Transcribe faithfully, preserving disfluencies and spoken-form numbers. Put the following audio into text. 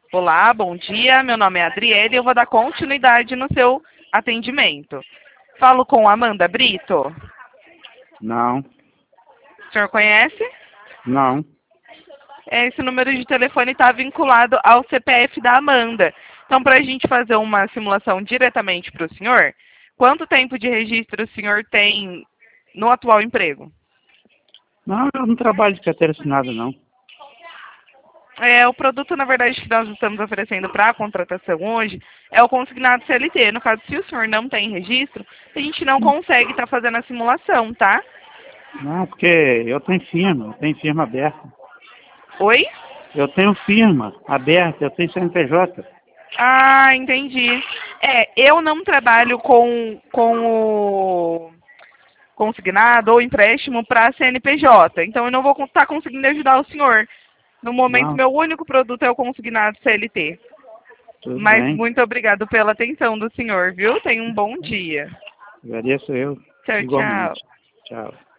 Olá, bom dia. Meu nome é Adriele e eu vou dar continuidade no seu atendimento. Falo com Amanda Brito. Não, O senhor conhece? não. Esse número de telefone está vinculado ao C P F da Amanda. Então, para a gente fazer uma simulação diretamente para o senhor, quanto tempo de registro o senhor tem no atual emprego? Não, eu não trabalho de carteira assinada, não. É, o produto, na verdade, que nós estamos oferecendo para a contratação hoje é o consignado C L T. No caso, se o senhor não tem registro, a gente não consegue estar fazendo a simulação, tá? Não, porque eu tenho firma, eu tenho firma aberta. Oi? Eu tenho firma aberta, eu tenho C N P J. Ah, entendi. É, eu não trabalho com, com o consignado ou empréstimo para C N P J, então eu não vou estar conseguindo ajudar o senhor. No momento, Não, meu único produto é o consignado C L T. tudo Mas bem. muito obrigado pela atenção do senhor, viu? Tenha um bom dia. Agradeço eu, Tchau, tchau. igualmente. Tchau.